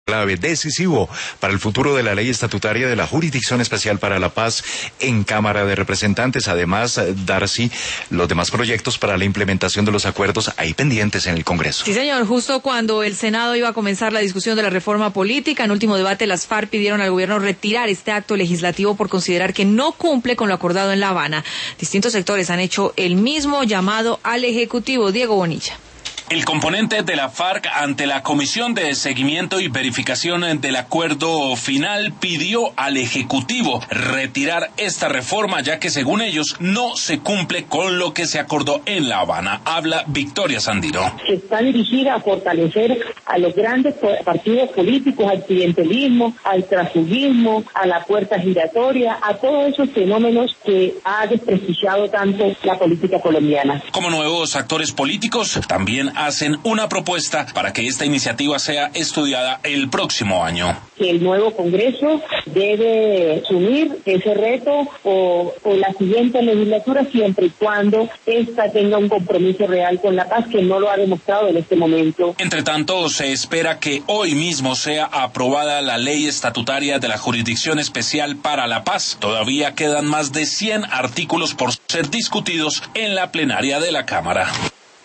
clave decisivo para el futuro de la ley estatutaria de la Jurisdicción Especial para la Paz en Cámara de Representantes. Además, Darcy, los demás proyectos para la implementación de los acuerdos ahí pendientes en el Congreso. Sí, señor, justo cuando el Senado iba a comenzar la discusión de la reforma política, en último debate las FARC pidieron al gobierno retirar este acto legislativo por considerar que no cumple con lo acordado en La Habana. Distintos sectores han hecho el mismo llamado al Ejecutivo. Diego Bonilla. El componente de la FARC ante la Comisión de Seguimiento y Verificación del Acuerdo Final pidió al Ejecutivo retirar esta reforma, ya que según ellos no se cumple con lo que se acordó en La Habana. Habla Victoria Sandino. Está dirigida a fortalecer a los grandes partidos políticos, al clientelismo, al transfugismo, a la puerta giratoria, a todos esos fenómenos que ha desprestigiado tanto la política colombiana. Como nuevos actores políticos, también hacen una propuesta para que esta iniciativa sea estudiada el próximo año. Que el nuevo Congreso debe asumir ese reto o la siguiente legislatura siempre y cuando esta tenga un compromiso real con la paz, que no lo ha demostrado en este momento. Entre tanto, se espera que hoy mismo sea aprobada la ley estatutaria de la Jurisdicción Especial para la Paz. Todavía quedan más de 100 artículos por ser discutidos en la plenaria de la Cámara.